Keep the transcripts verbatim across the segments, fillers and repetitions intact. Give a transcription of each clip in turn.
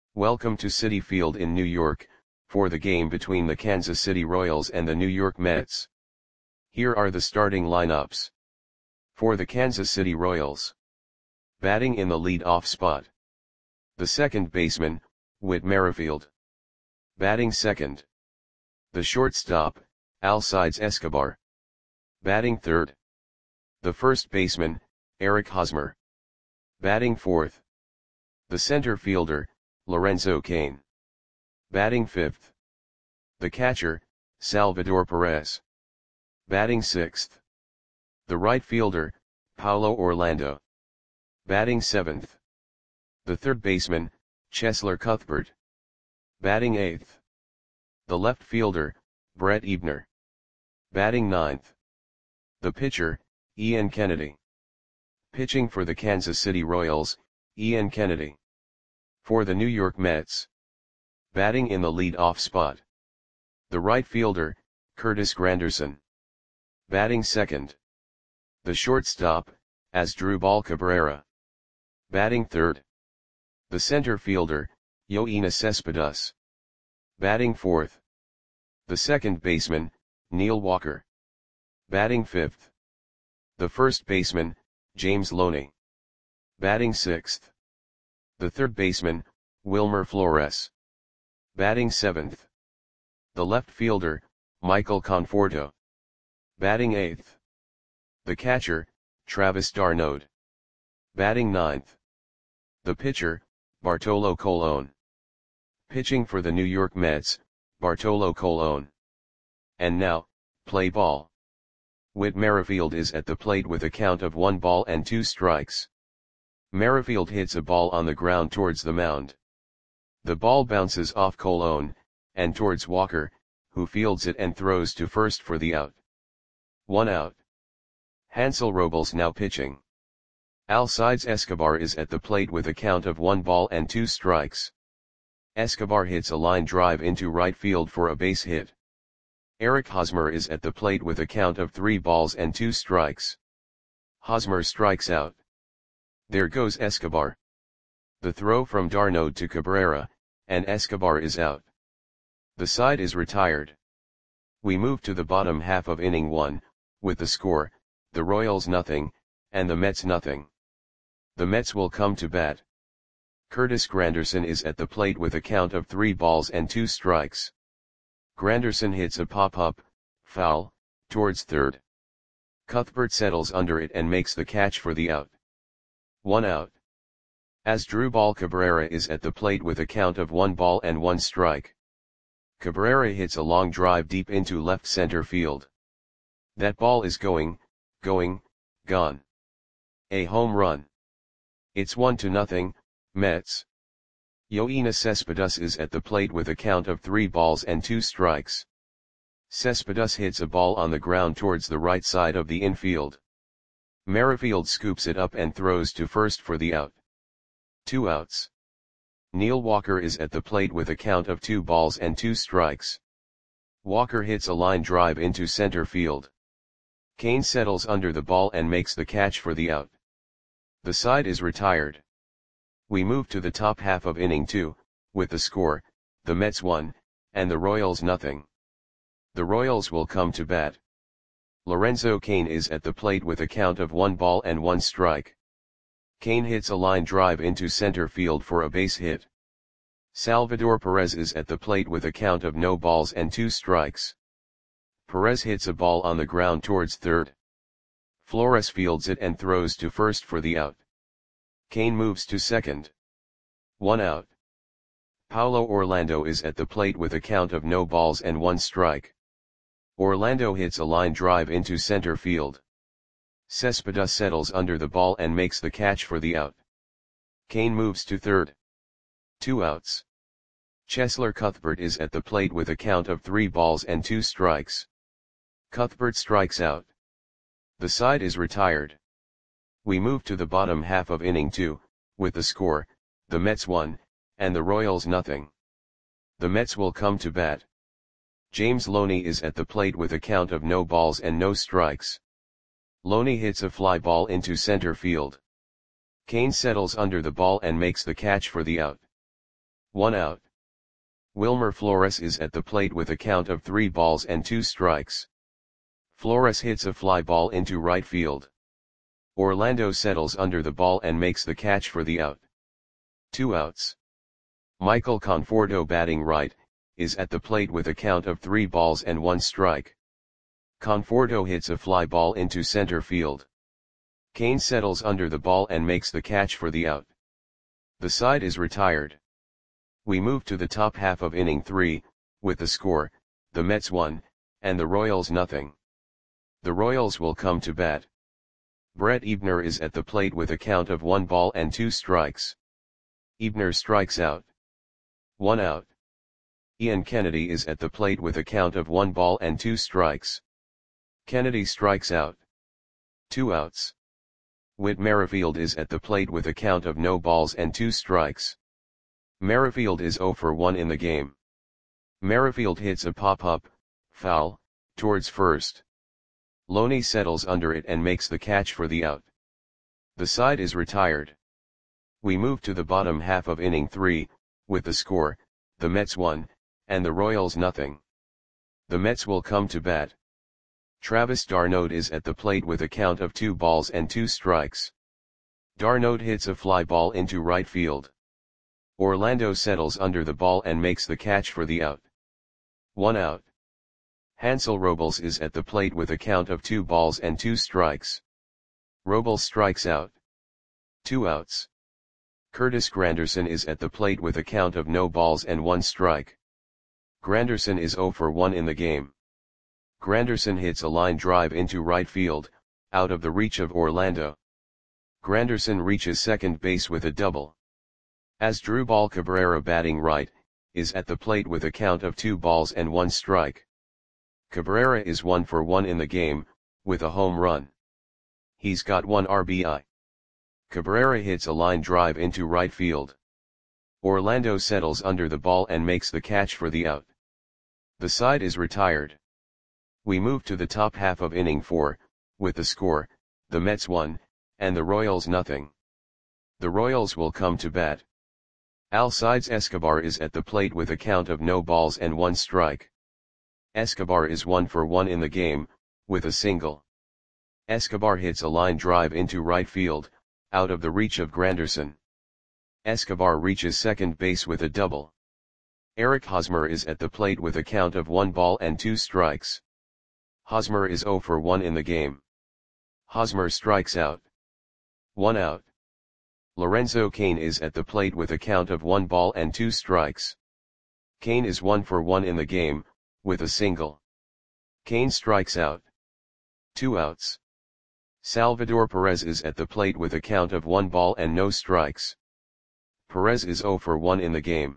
Welcome to Citi Field in New York, for the game between the Kansas City Royals and the New York Mets. Here are the starting lineups. For the Kansas City Royals. Batting in the lead-off spot. The second baseman, Whit Merrifield. Batting second. The shortstop, Alcides Escobar. Batting third. The first baseman, Eric Hosmer. Batting fourth. The center fielder, Lorenzo Cain. Batting fifth. The catcher, Salvador Perez. Batting sixth. The right fielder, Paulo Orlando. Batting seventh. The third baseman, Cheslor Cuthbert. Batting eighth. The left fielder, Brett Eibner. Batting ninth. The pitcher, Ian Kennedy. Pitching for the Kansas City Royals, Ian Kennedy. For the New York Mets. Batting in the lead-off spot. The right fielder, Curtis Granderson. Batting second. The shortstop, Asdrubal Cabrera. Batting third. The center fielder, Yoenis Cespedes. Batting fourth. The second baseman, Neil Walker. Batting fifth. The first baseman, James Loney. Batting sixth. The third baseman, Wilmer Flores. Batting seventh. The left fielder, Michael Conforto. Batting eighth. The catcher, Travis d'Arnaud. Batting ninth. The pitcher, Bartolo Colon. Pitching for the New York Mets, Bartolo Colon. And now, play ball. Whit Merrifield is at the plate with a count of one ball and two strikes. Merrifield hits a ball on the ground towards the mound. The ball bounces off Colon, and towards Walker, who fields it and throws to first for the out. One out. Hansel Robles now pitching. Alcides Escobar is at the plate with a count of one ball and two strikes. Escobar hits a line drive into right field for a base hit. Eric Hosmer is at the plate with a count of three balls and two strikes. Hosmer strikes out. There goes Escobar. The throw from d'Arnaud to Cabrera, and Escobar is out. The side is retired. We move to the bottom half of inning one, with the score, the Royals nothing, and the Mets nothing. The Mets will come to bat. Curtis Granderson is at the plate with a count of three balls and two strikes. Granderson hits a pop-up, foul, towards third. Cuthbert settles under it and makes the catch for the out. One out. Asdrubal Cabrera is at the plate with a count of one ball and one strike. Cabrera hits a long drive deep into left center field. That ball is going, going, gone. A home run. It's one to nothing, Mets. Yoenis Cespedes is at the plate with a count of three balls and two strikes. Cespedes hits a ball on the ground towards the right side of the infield. Merrifield scoops it up and throws to first for the out. Two outs. Neil Walker is at the plate with a count of two balls and two strikes. Walker hits a line drive into center field. Cain settles under the ball and makes the catch for the out. The side is retired. We move to the top half of inning two, with the score, the Mets one, and the Royals nothing. The Royals will come to bat. Lorenzo Cain is at the plate with a count of one ball and one strike. Cain hits a line drive into center field for a base hit. Salvador Perez is at the plate with a count of no balls and two strikes. Perez hits a ball on the ground towards third. Flores fields it and throws to first for the out. Cain moves to second. One out. Paulo Orlando is at the plate with a count of no balls and one strike. Orlando hits a line drive into center field. Cespedes settles under the ball and makes the catch for the out. Cain moves to third. Two outs. Cheslor Cuthbert is at the plate with a count of three balls and two strikes. Cuthbert strikes out. The side is retired. We move to the bottom half of inning two, with the score, the Mets one, and the Royals nothing. The Mets will come to bat. James Loney is at the plate with a count of no balls and no strikes. Loney hits a fly ball into center field. Cain settles under the ball and makes the catch for the out. one out. Wilmer Flores is at the plate with a count of three balls and two strikes. Flores hits a fly ball into right field. Orlando settles under the ball and makes the catch for the out. Two outs. Michael Conforto, batting right, is at the plate with a count of three balls and one strike. Conforto hits a fly ball into center field. Cain settles under the ball and makes the catch for the out. The side is retired. We move to the top half of inning three, with the score, the Mets one, and the Royals nothing. The Royals will come to bat. Brett Eibner is at the plate with a count of one ball and two strikes. Eibner strikes out. One out. Ian Kennedy is at the plate with a count of one ball and two strikes. Kennedy strikes out. Two outs. Whit Merrifield is at the plate with a count of no balls and two strikes. Merrifield is zero for one in the game. Merrifield hits a pop-up, foul, towards first. Loney settles under it and makes the catch for the out. The side is retired. We move to the bottom half of inning three, with the score, the Mets one, and the Royals nothing. The Mets will come to bat. Travis d'Arnaud is at the plate with a count of two balls and two strikes. d'Arnaud hits a fly ball into right field. Orlando settles under the ball and makes the catch for the out. One out. Hansel Robles is at the plate with a count of two balls and two strikes. Robles strikes out. Two outs. Curtis Granderson is at the plate with a count of no balls and one strike. Granderson is zero for one in the game. Granderson hits a line drive into right field, out of the reach of Orlando. Granderson reaches second base with a double. Asdrubal Cabrera, batting right, is at the plate with a count of two balls and one strike. Cabrera is one for one in the game, with a home run. He's got one R B I. Cabrera hits a line drive into right field. Orlando settles under the ball and makes the catch for the out. The side is retired. We move to the top half of inning four, with the score, the Mets one, and the Royals nothing. The Royals will come to bat. Alcides Escobar is at the plate with a count of no balls and one strike. Escobar is one for one in the game, with a single. Escobar hits a line drive into right field, out of the reach of Granderson. Escobar reaches second base with a double. Eric Hosmer is at the plate with a count of one ball and two strikes. Hosmer is zero for one in the game. Hosmer strikes out. One out. Lorenzo Cain is at the plate with a count of one ball and two strikes. Cain is one for one in the game, with a single. Cain strikes out. Two outs. Salvador Perez is at the plate with a count of one ball and no strikes. Perez is zero for one in the game.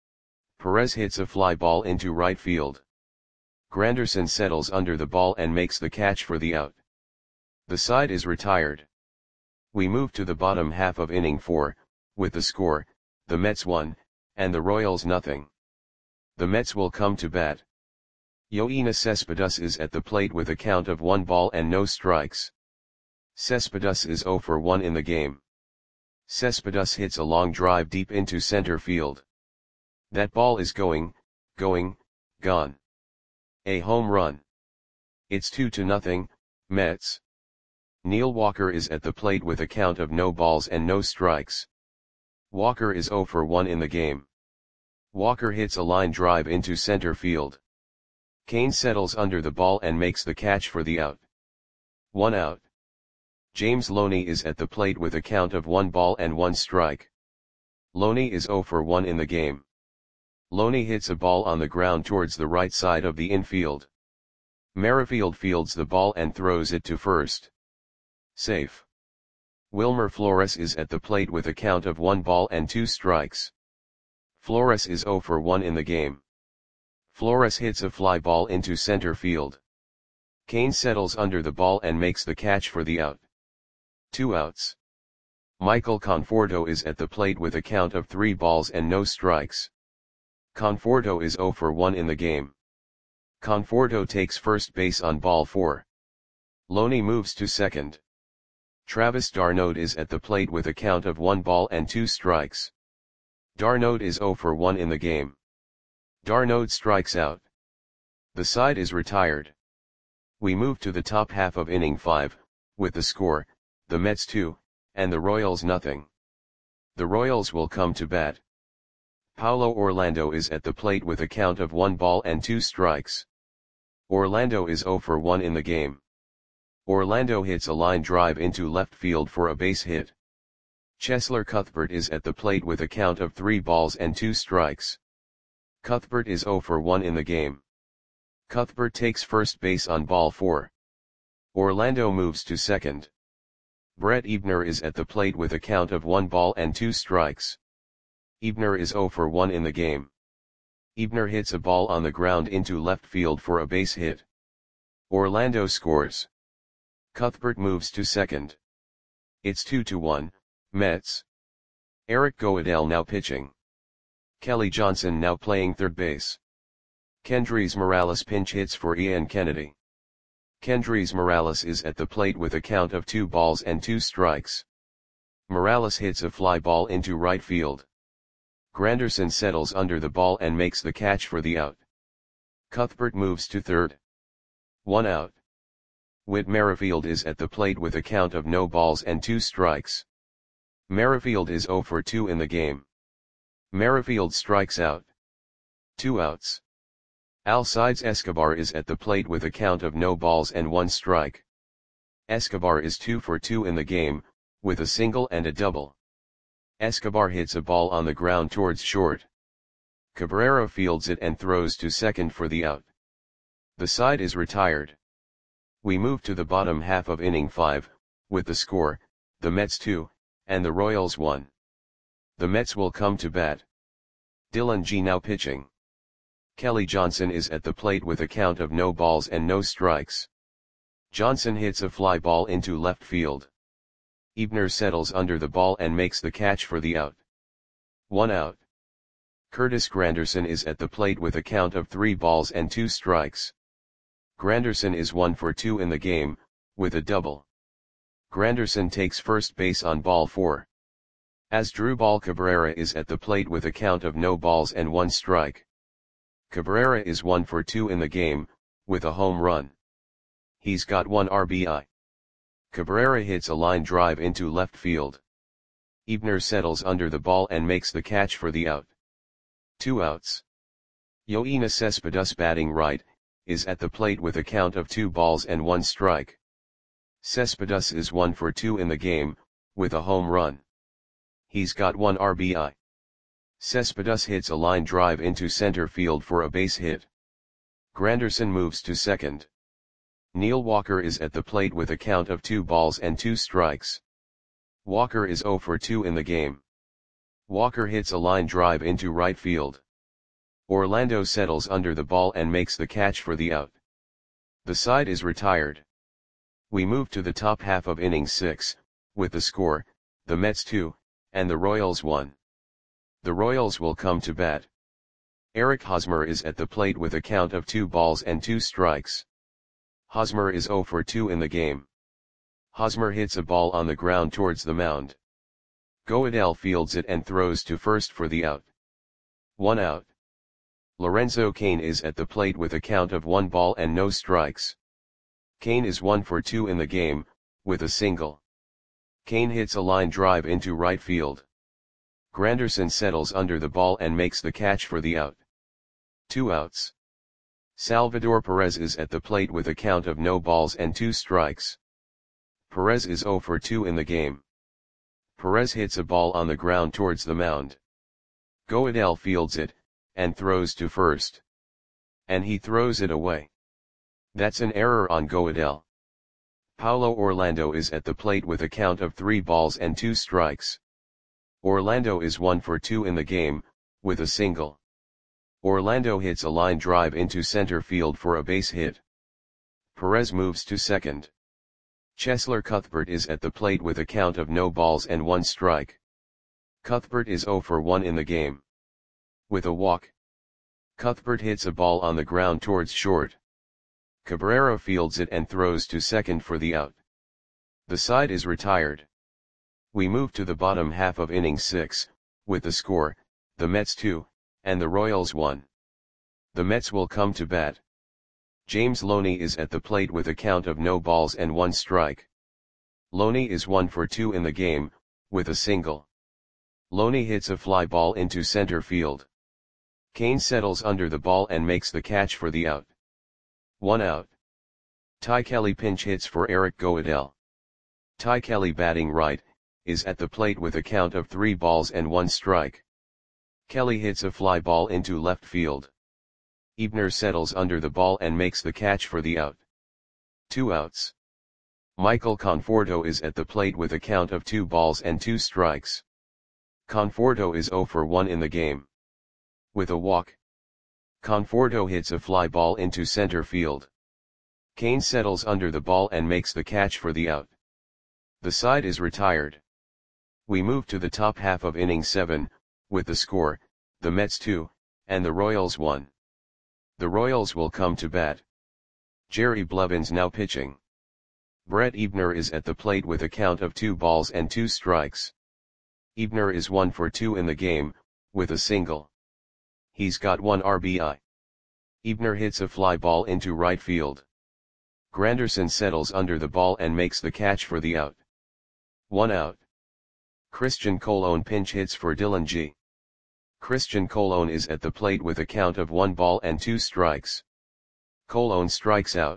Perez hits a fly ball into right field. Granderson settles under the ball and makes the catch for the out. The side is retired. We move to the bottom half of inning four, with the score, the Mets one, and the Royals nothing. The Mets will come to bat. Yoenis Cespedes is at the plate with a count of one ball and no strikes. Cespedes is zero for one in the game. Cespedes hits a long drive deep into center field. That ball is going, going, gone. A home run. It's two to nothing, Mets. Neil Walker is at the plate with a count of no balls and no strikes. Walker is zero for one in the game. Walker hits a line drive into center field. Cain settles under the ball and makes the catch for the out. One out. James Loney is at the plate with a count of one ball and one strike. Loney is zero for one in the game. Loney hits a ball on the ground towards the right side of the infield. Merrifield fields the ball and throws it to first. Safe. Wilmer Flores is at the plate with a count of one ball and two strikes. Flores is zero for one in the game. Flores hits a fly ball into center field. Cain settles under the ball and makes the catch for the out. Two outs. Michael Conforto is at the plate with a count of three balls and no strikes. Conforto is zero for one in the game. Conforto takes first base on ball four. Loney moves to second. Travis d'Arnaud is at the plate with a count of one ball and two strikes. Darnold is zero for one in the game. Darnold strikes out. The side is retired. We move to the top half of inning five, with the score, the Mets two, and the Royals nothing. The Royals will come to bat. Paulo Orlando is at the plate with a count of one ball and two strikes. Orlando is zero for one in the game. Orlando hits a line drive into left field for a base hit. Cheslor Cuthbert is at the plate with a count of three balls and two strikes. Cuthbert is zero for one in the game. Cuthbert takes first base on ball four. Orlando moves to second. Brett Eibner is at the plate with a count of one ball and two strikes. Eibner is zero for one in the game. Eibner hits a ball on the ground into left field for a base hit. Orlando scores. Cuthbert moves to second. It's two to one, Mets. Eric Goodell now pitching. Kelly Johnson now playing third base. Kendrys Morales pinch hits for Ian Kennedy. Kendrys Morales is at the plate with a count of two balls and two strikes. Morales hits a fly ball into right field. Granderson settles under the ball and makes the catch for the out. Cuthbert moves to third. One out. Whit Merrifield is at the plate with a count of no balls and two strikes. Merrifield is zero for two in the game. Merrifield strikes out. Two outs. Alcides Escobar is at the plate with a count of no balls and one strike. Escobar is two for two in the game, with a single and a double. Escobar hits a ball on the ground towards short. Cabrera fields it and throws to second for the out. The side is retired. We move to the bottom half of inning five, with the score, the Mets two, and the Royals one. The Mets will come to bat. Dylan G now pitching. Kelly Johnson is at the plate with a count of no balls and no strikes. Johnson hits a fly ball into left field. Eibner settles under the ball and makes the catch for the out. One out. Curtis Granderson is at the plate with a count of three balls and two strikes. Granderson is one for two in the game, with a double. Granderson takes first base on ball four. Asdrubal Cabrera is at the plate with a count of no balls and one strike. Cabrera is one for two in the game, with a home run. He's got one R B I. Cabrera hits a line drive into left field. Eibner settles under the ball and makes the catch for the out. Two outs. Yoenis Cespedes batting right, is at the plate with a count of two balls and one strike. Cespedes is one for two in the game, with a home run. He's got one R B I. Cespedes hits a line drive into center field for a base hit. Granderson moves to second. Neil Walker is at the plate with a count of two balls and two strikes. Walker is zero for two in the game. Walker hits a line drive into right field. Orlando settles under the ball and makes the catch for the out. The side is retired. We move to the top half of inning six, with the score, the Mets two, and the Royals one. The Royals will come to bat. Eric Hosmer is at the plate with a count of two balls and two strikes. Hosmer is zero for two in the game. Hosmer hits a ball on the ground towards the mound. Goodell fields it and throws to first for the out. One out. Lorenzo Cain is at the plate with a count of one ball and no strikes. Cain is one for two in the game, with a single. Cain hits a line drive into right field. Granderson settles under the ball and makes the catch for the out. Two outs. Salvador Perez is at the plate with a count of no balls and two strikes. Perez is zero for two in the game. Perez hits a ball on the ground towards the mound. Goodell fields it, and throws to first. And he throws it away. That's an error on Goodell. Paulo Orlando is at the plate with a count of three balls and two strikes. Orlando is one for two in the game, with a single. Orlando hits a line drive into center field for a base hit. Perez moves to second. Cheslor Cuthbert is at the plate with a count of no balls and one strike. Cuthbert is zero for one in the game. With a walk. Cuthbert hits a ball on the ground towards short. Cabrera fields it and throws to second for the out. The side is retired. We move to the bottom half of inning six, with the score, the Mets two, and the Royals one. The Mets will come to bat. James Loney is at the plate with a count of no balls and one strike. Loney is one for two in the game, with a single. Loney hits a fly ball into center field. Cain settles under the ball and makes the catch for the out. One out. Ty Kelly pinch hits for Eric Goodell. Ty Kelly, batting right, is at the plate with a count of three balls and one strike. Kelly hits a fly ball into left field. Ebner settles under the ball and makes the catch for the out. Two outs. Michael Conforto is at the plate with a count of two balls and two strikes. Conforto is zero for one in the game. With a walk, Conforto hits a fly ball into center field. Cain settles under the ball and makes the catch for the out. The side is retired. We move to the top half of inning seven, with the score, the Mets two, and the Royals one. The Royals will come to bat. Jerry Blevins now pitching. Brett Ebner is at the plate with a count of two balls and two strikes. Ebner is one for two in the game, with a single. He's got one R B I. Ebner hits a fly ball into right field. Granderson settles under the ball and makes the catch for the out. One out. Christian Colon pinch hits for Dylan G. Christian Colon is at the plate with a count of one ball and two strikes. Colon strikes out.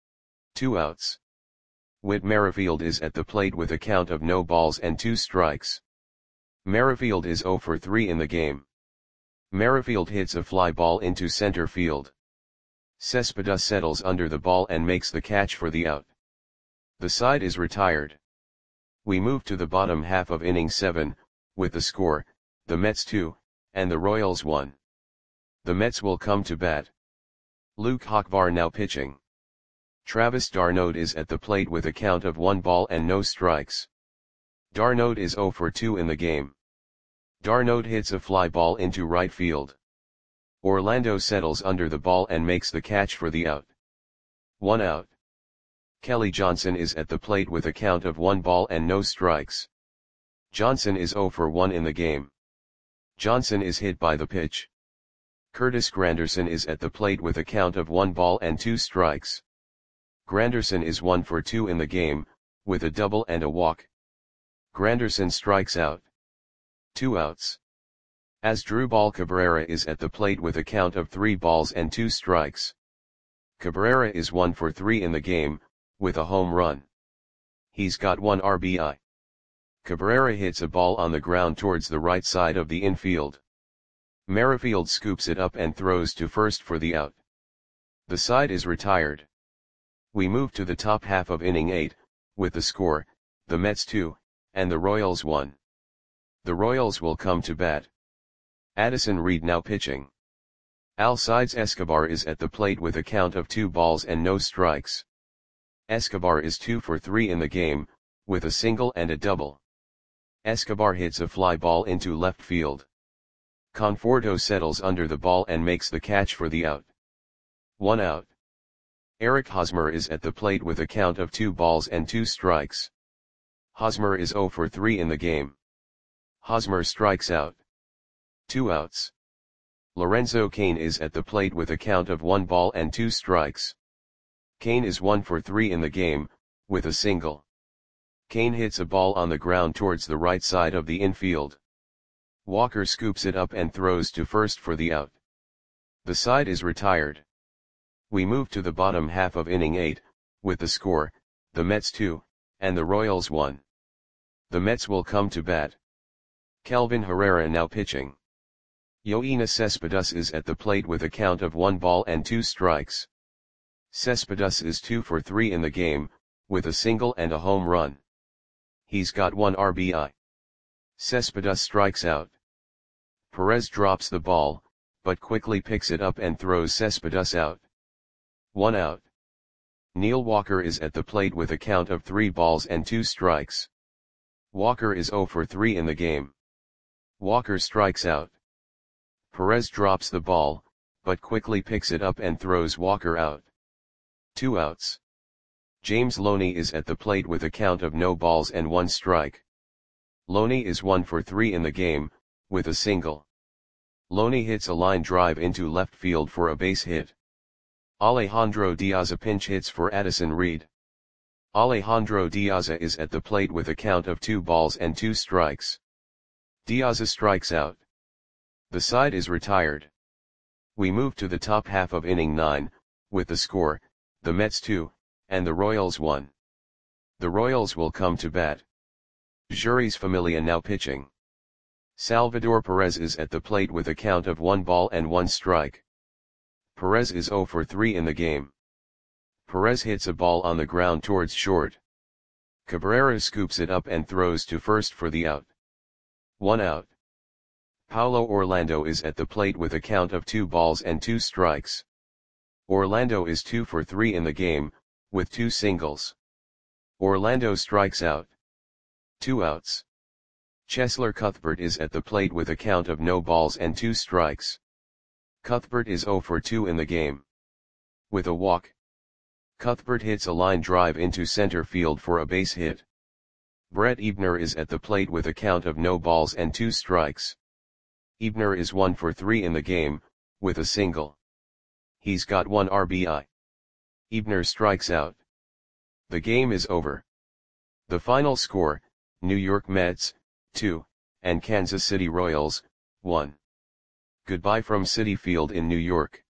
Two outs. Whit Merrifield is at the plate with a count of no balls and two strikes. Merrifield is zero for three in the game. Merrifield hits a fly ball into center field. Cespedes settles under the ball and makes the catch for the out. The side is retired. We move to the bottom half of inning seven, with the score, the Mets two, and the Royals one. The Mets will come to bat. Luke Hochvar now pitching. Travis d'Arnaud is at the plate with a count of one ball and no strikes. d'Arnaud is zero for two in the game. d'Arnaud hits a fly ball into right field. Orlando settles under the ball and makes the catch for the out. One out. Kelly Johnson is at the plate with a count of one ball and no strikes. Johnson is zero for one in the game. Johnson is hit by the pitch. Curtis Granderson is at the plate with a count of one ball and two strikes. Granderson is one for two in the game, with a double and a walk. Granderson strikes out. Two outs. Asdrubal Cabrera is at the plate with a count of three balls and two strikes. Cabrera is one for three in the game, with a home run. He's got one R B I. Cabrera hits a ball on the ground towards the right side of the infield. Merrifield scoops it up and throws to first for the out. The side is retired. We move to the top half of inning eight, with the score, the Mets two, and the Royals one. The Royals will come to bat. Addison Reed now pitching. Alcides Escobar is at the plate with a count of two balls and no strikes. Escobar is two for three in the game, with a single and a double. Escobar hits a fly ball into left field. Conforto settles under the ball and makes the catch for the out. One out. Eric Hosmer is at the plate with a count of two balls and two strikes. Hosmer is zero for three in the game. Hosmer strikes out. Two outs. Lorenzo Cain is at the plate with a count of one ball and two strikes. Cain is one for three in the game, with a single. Cain hits a ball on the ground towards the right side of the infield. Walker scoops it up and throws to first for the out. The side is retired. We move to the bottom half of inning eight, with the score, the Mets two, and the Royals one. The Mets will come to bat. Kelvin Herrera now pitching. Yoenis Cespedes is at the plate with a count of one ball and two strikes. Cespedes is two for three in the game, with a single and a home run. He's got one R B I. Cespedes strikes out. Perez drops the ball, but quickly picks it up and throws Cespedes out. One out. Neil Walker is at the plate with a count of three balls and two strikes. Walker is zero for three in the game. Walker strikes out. Perez drops the ball, but quickly picks it up and throws Walker out. Two outs. James Loney is at the plate with a count of no balls and one strike. Loney is one for three in the game, with a single. Loney hits a line drive into left field for a base hit. Alejandro Diaz pinch hits for Addison Reed. Alejandro Diaz is at the plate with a count of two balls and two strikes. Diaz strikes out. The side is retired. We move to the top half of inning nine, with the score, the Mets two, and the Royals one. The Royals will come to bat. Jeurys Familia now pitching. Salvador Perez is at the plate with a count of one ball and one strike. Perez is zero for three in the game. Perez hits a ball on the ground towards short. Cabrera scoops it up and throws to first for the out. One out. Paulo Orlando is at the plate with a count of two balls and two strikes. Orlando is two for three in the game, with two singles. Orlando strikes out. Two outs. Cheslor Cuthbert is at the plate with a count of no balls and two strikes. Cuthbert is zero for two in the game. With a walk. Cuthbert hits a line drive into center field for a base hit. Brett Eibner is at the plate with a count of no balls and two strikes. Eibner is one for three in the game, with a single. He's got one R B I. Eibner strikes out. The game is over. The final score, New York Mets, two, and Kansas City Royals, one. Goodbye from Citi Field in New York.